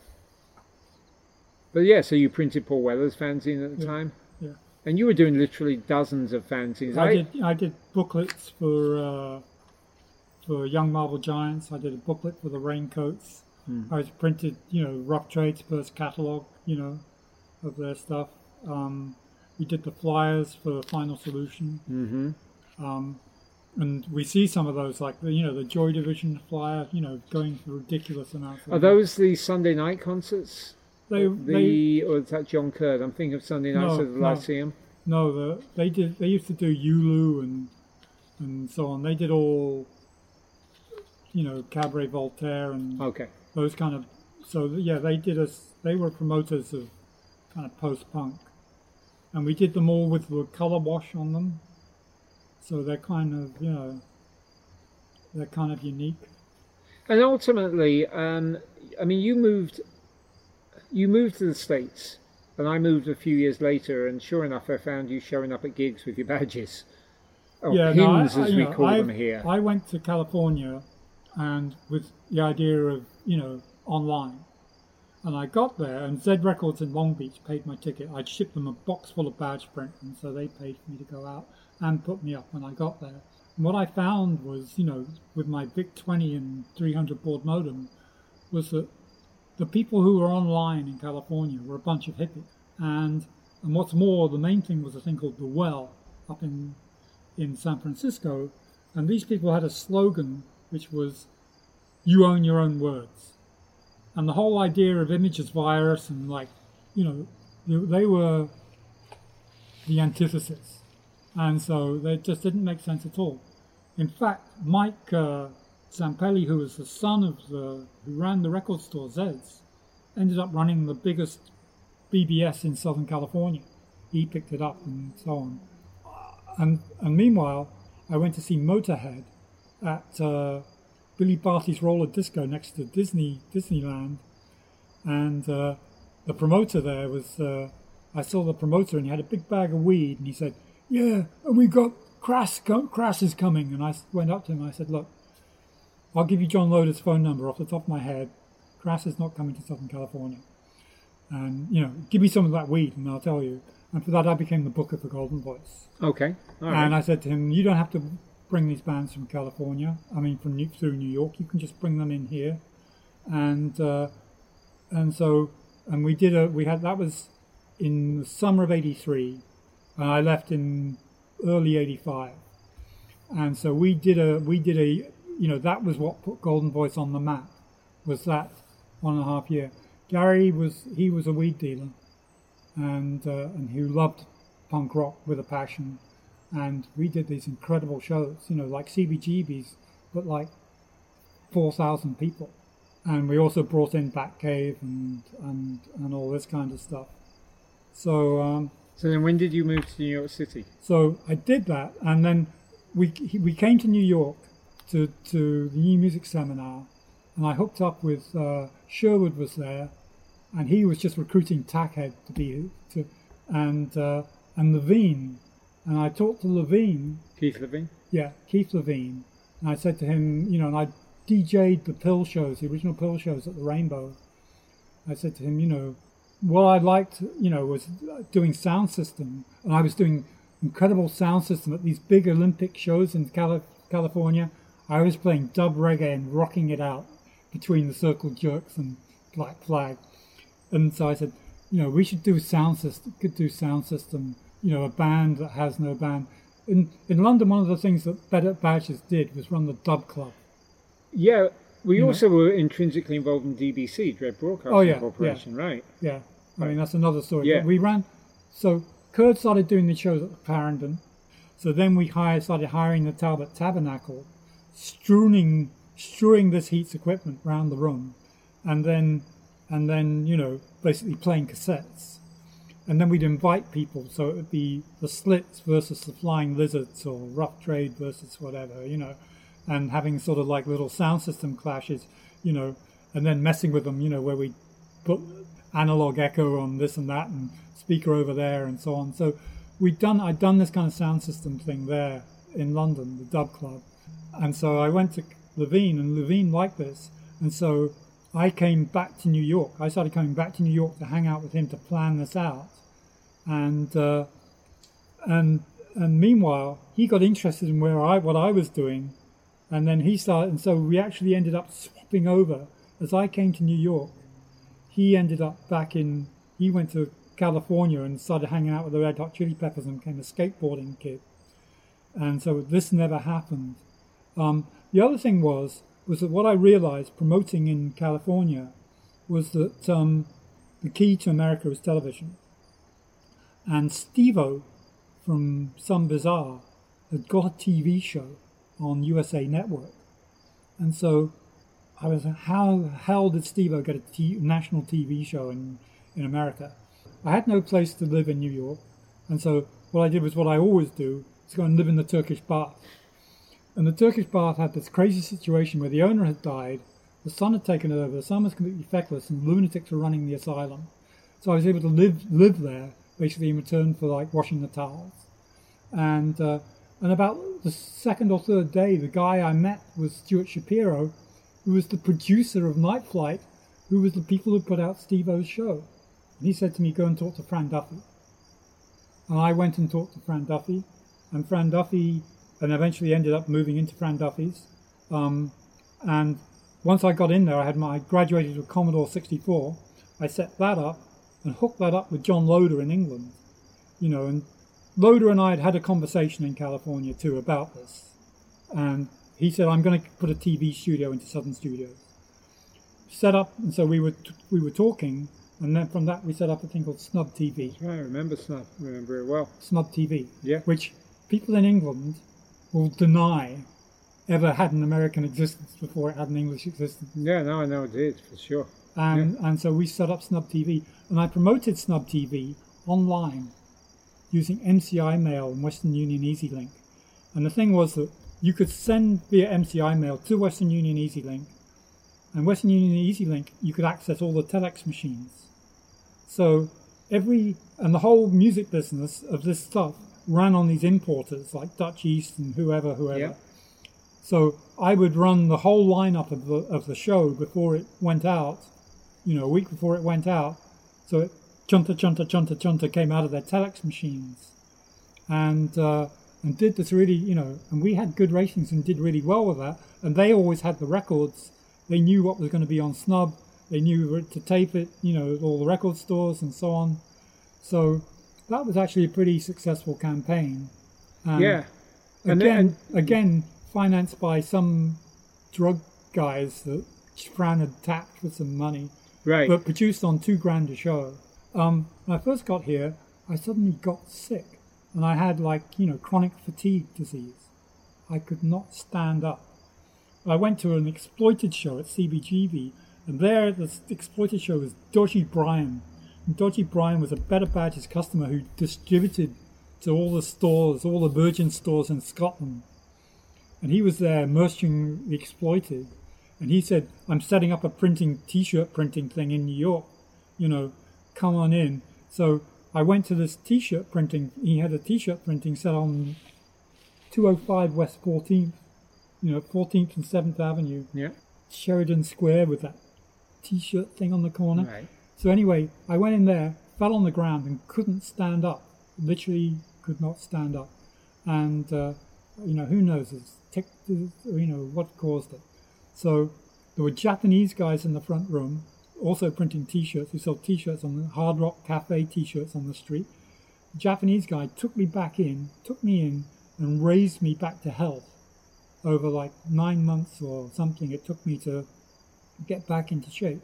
But yeah, so you printed Paul Weller's fanzine at the Yeah, time, yeah. and you were doing literally dozens of fanzines. I did I did booklets for uh, for Young Marble Giants. I did a booklet for the Raincoats. Hmm. I was printed, you know, Rough Trade's first catalogue, you know, of their stuff. Um, we did the flyers for Final Solution. Mm-hmm. Um, and we see some of those, like the, you know, the Joy Division flyer, you know, going for ridiculous amounts. Of Are those the Sunday night concerts? They, the they or is that John Curd? I'm thinking of Sunday nights No, at the no. Lyceum. no, the, they did. They used to do Ulu and and so on. They did all, you know, Cabaret Voltaire and Okay. those kind of. So yeah, they did us. They were promoters of kind of post-punk, and we did them all with the color wash on them. So they're kind of, you know, they're kind of unique. And ultimately, um, I mean, you moved, you moved to the States, and I moved a few years later. And sure enough, I found you showing up at gigs with your badges, or yeah, no, I- pins I- as you we know, call I, them here. I went to California, and with the idea of, you know, online, and I got there, and Z Records in Long Beach paid my ticket. I'd shipped them a box full of badge print, and so they paid for me to go out and put me up when I got there. And what I found was, you know, with my VIC twenty and three hundred baud modem, was that the people who were online in California were a bunch of hippies. And and what's more, the main thing was a thing called The Well up in in San Francisco. And these people had a slogan which was, "You own your own words." And the whole idea of Images Virus and, like, you know, they were the antithesis. And so they just didn't make sense at all. In fact, Mike uh, Zampelli, who was the son of the, who ran the record store Zed's, ended up running the biggest B B S in Southern California. He picked it up and so on. And and meanwhile, I went to see Motorhead at uh, Billy Barty's Roller Disco next to Disney Disneyland, and uh, the promoter there was. Uh, I saw the promoter, and he had a big bag of weed, and he said, "Yeah, and we got Crass. Crass is coming." And I went up to him. And I said, "Look, I'll give you John Loder's phone number off the top of my head. Crass is not coming to Southern California, and you know, give me some of that weed, and I'll tell you." And for that, I became the booker for Golden Voice. Okay. All right. And I said to him, "You don't have to bring these bands from California. I mean, from New- through New York. You can just bring them in here." And uh, and so and we did a we had that was in the summer of eighty-three, and I left in early eighty-five. And so we did a we did a you know that was what put Golden Voice on the map, was that one and a half year. Gary was he was a weed dealer, and uh, and who loved punk rock with a passion, and we did these incredible shows, you know, like C B G B's, but like four thousand people, and we also brought in Batcave and and and all this kind of stuff. So um, so then, when did you move to New York City? So I did that, and then we we came to New York to to the New Music Seminar, and I hooked up with uh, Sherwood was there, and he was just recruiting Tackhead to be to, and uh, and Levine, and I talked to Levine. Keith Levine. Yeah, Keith Levine, and I said to him, you know, and I D J'd the Pill shows, the original Pill shows at the Rainbow. I said to him, you know, what I liked, you know, was doing sound system, and I was doing incredible sound system at these big Olympic shows in Cali- California. I was playing dub reggae and rocking it out between the Circle Jerks and Black Flag. And so I said, you know, we should do sound system, could do sound system, you know, a band that has no band. In in London, one of the things that Better Badgers did was run the dub club. Yeah, we You also know? were intrinsically involved in D B C, Dread Broadcasting oh, yeah, Corporation, yeah. right? Yeah, I mean, that's another story. Yeah. But we ran, so Kurt started doing the shows at the Clarendon. So then we hired, started hiring the Talbot Tabernacle, strewing, strewing this Heats equipment around the room, and then, and then, you know, basically playing cassettes. And then we'd invite people, so it would be the Slits versus the Flying Lizards, or Rough Trade versus whatever, you know, and having sort of like little sound system clashes, you know, and then messing with them, you know, where we put analog echo on this and that and speaker over there and so on. So we'd done, I'd done this kind of sound system thing there in London, the Dub Club. And so I went to Levine, and Levine liked this. And so I came back to New York. I started coming back to New York to hang out with him to plan this out. And uh, and and meanwhile, he got interested in where I what I was doing, and then he started. And so we actually ended up swapping over. As I came to New York, he ended up back in. He went to California and started hanging out with the Red Hot Chili Peppers and became a skateboarding kid. And so this never happened. Um, the other thing was was that what I realized promoting in California was that um, the key to America was television. And Steve-O from Some Bizarre had got a T V show on U S A Network. And so I was, how the hell did Steve-O get a t- national T V show in, in America? I had no place to live in New York. And so what I did was what I always do, is go and live in the Turkish bath. And the Turkish bath had this crazy situation where the owner had died, the son had taken it over, the son was completely feckless, and lunatics were running the asylum. So I was able to live live there, basically in return for like washing the towels. And uh, and about the second or third day, the guy I met was Stuart Shapiro, who was the producer of Night Flight, who was the people who put out Steve-O's show. And he said to me, go and talk to Fran Duffy. And I went and talked to Fran Duffy, and Fran Duffy, and eventually ended up moving into Fran Duffy's. Um, and once I got in there, I had my I graduated with Commodore sixty-four. I set that up and hooked that up with John Loder in England, you know, and Loder and I had had a conversation in California too about this, and he said, I'm going to put a T V studio into Southern Studios. Set up, and so we were t- we were talking, and then from that we set up a thing called Snub T V. I remember Snub, I remember it well. Snub T V, yeah, which people in England will deny ever had an American existence before it had an English existence. Yeah, no, I know it did, for sure. And yeah. and so we set up Snub T V, and I promoted Snub T V online using M C I Mail and Western Union EasyLink. And the thing was that you could send via M C I mail to Western Union EasyLink, and Western Union EasyLink, you could access all the telex machines. So every, and the whole music business of this stuff ran on these importers like Dutch East and whoever, whoever. Yep. So I would run the whole lineup of the of the show before it went out, you know, a week before it went out. So it, chunta, chunta, chunta, chunta came out of their telex machines, and uh, and did this really, you know, and we had good ratings and did really well with that. And they always had the records. They knew what was going to be on Snub. They knew to tape it, you know, at all the record stores and so on. So that was actually a pretty successful campaign. Um, yeah. And again, then, and, again, financed by some drug guys that Fran had tapped for some money, right. but produced on two grand a show. Um, when I first got here, I suddenly got sick, and I had like, you know, chronic fatigue disease. I could not stand up. I went to an Exploited show at C B G B, and there the Exploited show was Dodgy Brian. And Dodgy Brian was a Better Badges customer who distributed to all the stores, all the Virgin stores in Scotland. And he was there merching the Exploited. And he said, I'm setting up a printing, T-shirt printing thing in New York. You know, come on in. So I went to this T-shirt printing. He had a T-shirt printing set on two oh five West fourteenth. You know, fourteenth and seventh Avenue. Yeah. Sheridan Square with that T-shirt thing on the corner. Right. So anyway, I went in there, fell on the ground and couldn't stand up. Literally could not stand up. And, uh, you know, who knows, it's tech, you know, what caused it. So there were Japanese guys in the front room, also printing T-shirts, who sold T-shirts on the Hard Rock Cafe T-shirts on the street. The Japanese guy took me back in, took me in and raised me back to health. Over like nine months or something, it took me to get back into shape.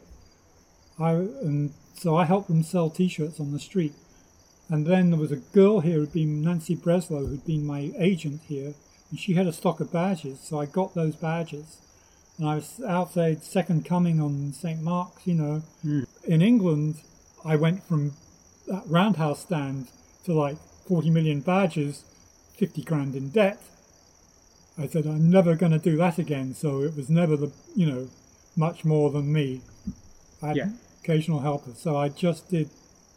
I and so I helped them sell T-shirts on the street. And then there was a girl here who'd been, Nancy Breslow, who'd been my agent here, and she had a stock of badges, so I got those badges. And I was outside Second Coming on Saint Mark's, you know. Mm. In England, I went from that Roundhouse stand to like forty million badges, fifty grand in debt. I said, I'm never going to do that again. So it was never the, you know, much more than me. I had yeah. occasional helpers. So I just did.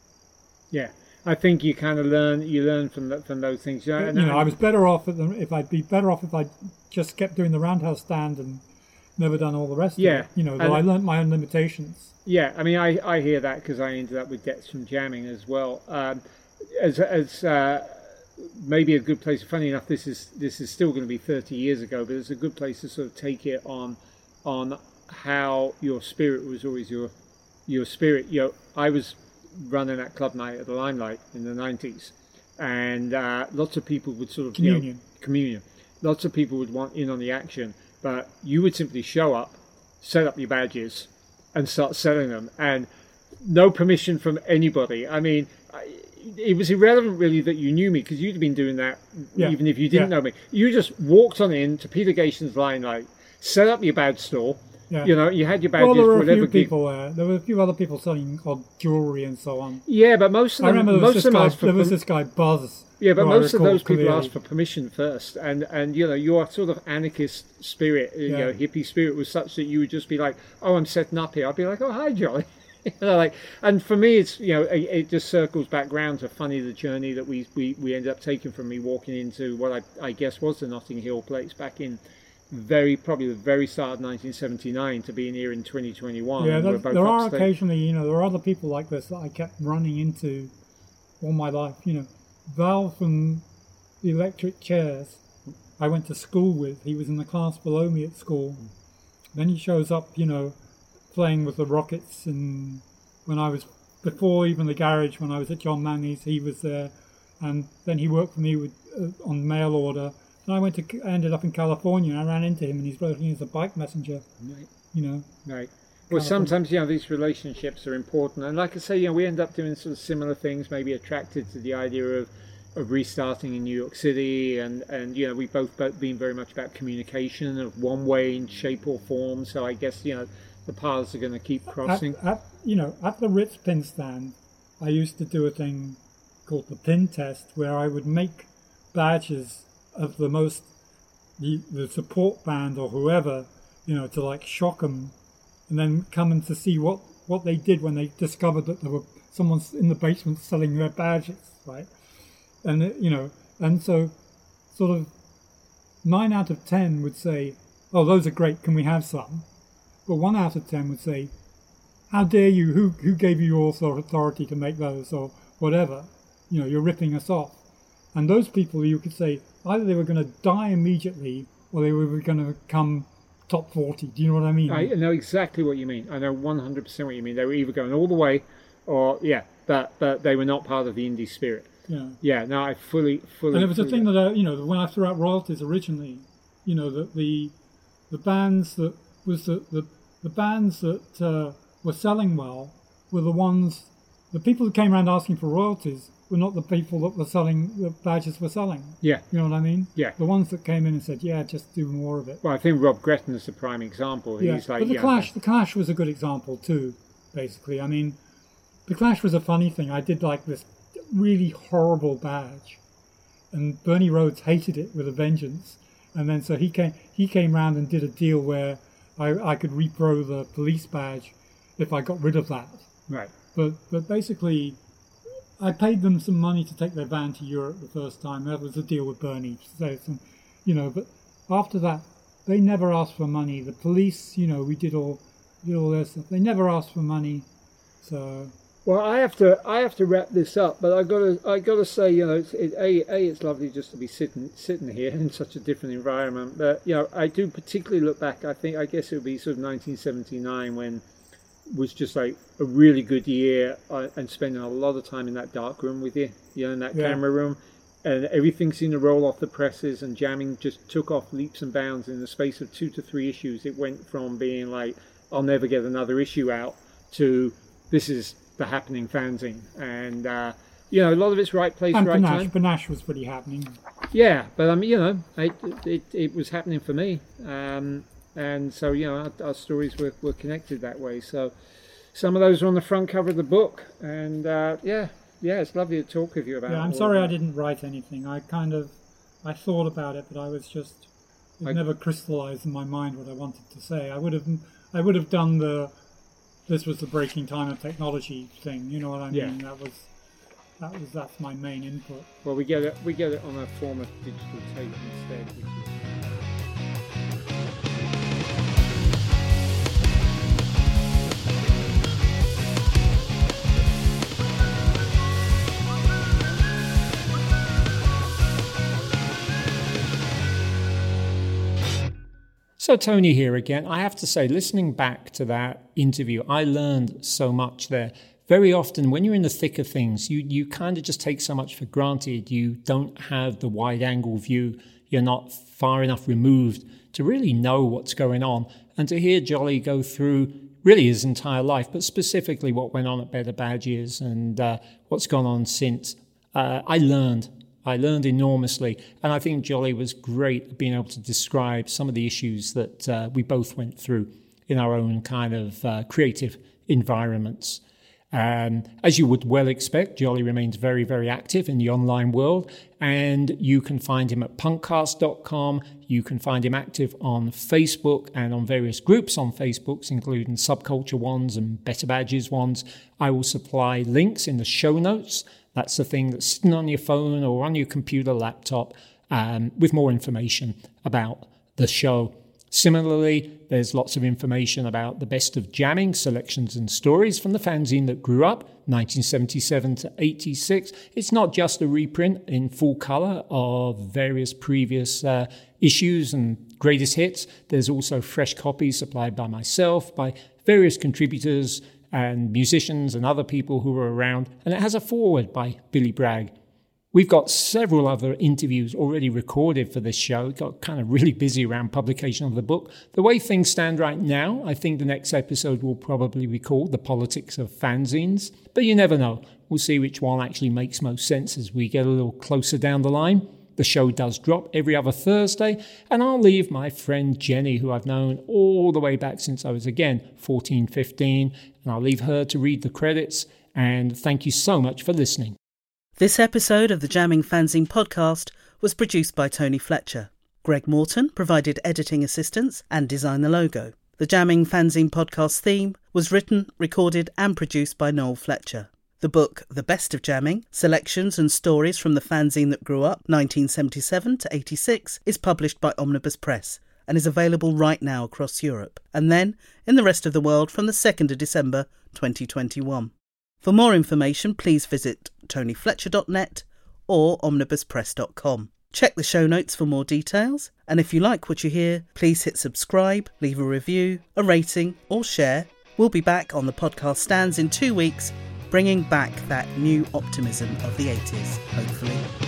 Yeah. I think you kind of learn, you learn from the, from those things. You know, you know I was better off at the, if I'd be better off if I just kept doing the Roundhouse stand and never done all the rest yeah. of it. You know, though I learned my own limitations. Yeah. I mean, I, I hear that because I ended up with debts from jamming as well. Um, as, as, uh, maybe a good place. Funny enough, this is this is still going to be thirty years ago, but it's a good place to sort of take it on on how your spirit was always your your spirit. You know, I was running that club night at the Limelight in the nineties, and uh, lots of people would sort of communion. You know, communion. Lots of people would want in on the action, but you would simply show up, set up your badges, and start selling them, and no permission from anybody. I mean. I, It was irrelevant, really, that you knew me, because you'd been doing that yeah. even if you didn't yeah. know me. You just walked on in to Peter Gayson's Limelight, set up your badge store. Yeah. You know, you had your badges. Well, there were for a few whatever people there. There were a few other people selling odd jewellery and so on. Yeah, but most of them. I remember there was, most this, of them guy, asked for there was per- this guy Buzz. Yeah, but most of those people clearly. asked for permission first, and and you know your sort of anarchist spirit, you yeah. know, hippie spirit was such that you would just be like, oh, I'm setting up here. I'd be like, oh, hi, Jolly. You know, like, and for me, it's, you know, it, it just circles back round to funny the journey that we, we, we ended up taking from me walking into what I, I guess was the Notting Hill place back in very probably the very start of nineteen seventy-nine to being here in twenty twenty-one. Yeah, there, there are upstate. occasionally, you know, there are other people like this that I kept running into all my life. You know, Val from the Electric Chairs, I went to school with. He was in the class below me at school. Then he shows up, you know, playing with the Rockets, and when I was before even the garage, when I was at John Manley's, he was there, and then he worked for me with uh, on mail order. And I went to I ended up in California, and I ran into him, and he's working as a bike messenger. Right. You know. Right. Well, sometimes, you know, these relationships are important, and like I say, you know, we end up doing sort of similar things, maybe attracted to the idea of of restarting in New York City, and, and you know, we've both been very much about communication of one way in shape or form. So I guess, you know, the paths are going to keep crossing. At, at, you know, at the Ritz pin stand, I used to do a thing called the pin test, where I would make badges of the most, the, the support band or whoever, you know, to like shock them, and then coming to see what, what they did when they discovered that there were someone in the basement selling their badges, right? And, you know, and so sort of nine out of ten would say, oh, those are great, can we have some? But one out of ten would say, how dare you, who who gave you all sort of authority to make those, or whatever, you know, you're ripping us off. And those people, you could say, either they were going to die immediately, or they were going to come top forty. Do you know what I mean? I know exactly what you mean. I know one hundred percent what you mean. They were either going all the way, or, yeah, but, but they were not part of the indie spirit. Yeah. Yeah, no, I fully, fully... And it was a thing that, that, I, you know, when I threw out royalties originally, you know, that the the bands that was the, the, the bands that uh, were selling well were the ones, the people who came around asking for royalties were not the people that were selling, the badges were selling. Yeah. You know what I mean? Yeah. The ones that came in and said, yeah, just do more of it. Well, I think Rob Gretton is a prime example. Yeah. He's like, but the yeah, Clash, the Clash was a good example too, basically. I mean, the Clash was a funny thing. I did like this really horrible badge, and Bernie Rhodes hated it with a vengeance. And then so he came he came round and did a deal where I, I could repro the police badge if I got rid of that. Right. But but basically, I paid them some money to take their van to Europe the first time. That was a deal with Bernie. So, some, you know, but after that, they never asked for money. The police, you know, we did all did all their stuff. They never asked for money. So. Well, I have to I have to wrap this up, but I got to I got to say, you know, it's, it, a a it's lovely just to be sitting sitting here in such a different environment. But you know, I do particularly look back. I think I guess it would be sort of nineteen seventy-nine when was just like a really good year, uh, and spending a lot of time in that dark room with you, you know, in that Yeah. camera room, and everything seemed to roll off the presses, and jamming just took off leaps and bounds in the space of two to three issues. It went from being like, I'll never get another issue out, to this is the happening fanzine, and uh, you know, a lot of it's right place, And right Panache, time. Panache was pretty happening. Yeah, but I mean, you know, it it, it was happening for me, um, and so you know, our, our stories were, were connected that way. So some of those are on the front cover of the book, and uh, yeah, yeah, it's lovely to talk with you about. Yeah, I'm all sorry of I that. didn't write anything. I kind of, I thought about it, but I was just, it I- never crystallized in my mind what I wanted to say. I would have, I would have done the, this was the breaking time of technology thing. You know what I mean? Yeah. That was, that was that's my main input. Well, we get it. We get it on a form of digital tape instead. Which is... So Tony here again. I have to say, listening back to that interview, I learned so much there. Very often when you're in the thick of things, you, you kind of just take so much for granted. You don't have the wide angle view. You're not far enough removed to really know what's going on. And to hear Jolly go through really his entire life, but specifically what went on at Better Badges and uh, what's gone on since, uh, I learned. I learned enormously, and I think Jolly was great at being able to describe some of the issues that uh, we both went through in our own kind of uh, creative environments. Um, as you would well expect, Jolly remains very, very active in the online world, and you can find him at punkcast dot com. You can find him active on Facebook and on various groups on Facebook, including Subculture ones and Better Badges ones. I will supply links in the show notes. That's the thing that's sitting on your phone or on your computer, laptop, um, with more information about the show. Similarly, there's lots of information about the best of jamming, selections and stories from the fanzine that grew up, nineteen seventy-seven to eighty-six. It's not just a reprint in full colour of various previous uh, issues and greatest hits. There's also fresh copies supplied by myself, by various contributors and musicians and other people who were around. And it has a foreword by Billy Bragg. We've got several other interviews already recorded for this show. It got kind of really busy around publication of the book. The way things stand right now, I think the next episode will probably be called The Politics of Fanzines. But you never know. We'll see which one actually makes most sense as we get a little closer down the line. The show does drop every other Thursday, and I'll leave my friend Jenny, who I've known all the way back since I was, again, fourteen, fifteen, and I'll leave her to read the credits. And thank you so much for listening. This episode of the Jamming Fanzine podcast was produced by Tony Fletcher. Greg Morton provided editing assistance and designed the logo. The Jamming Fanzine podcast theme was written, recorded and produced by Noel Fletcher. The book The Best of Jamming, Selections and Stories from the Fanzine That Grew Up, nineteen seventy-seven to eighty-six, is published by Omnibus Press and is available right now across Europe, and then in the rest of the world from the second of December twenty twenty-one. For more information, please visit tony fletcher dot net or omnibus press dot com. Check the show notes for more details, and if you like what you hear, please hit subscribe, leave a review, a rating or share. We'll be back on the podcast stands in two weeks, bringing back that new optimism of the eighties, hopefully.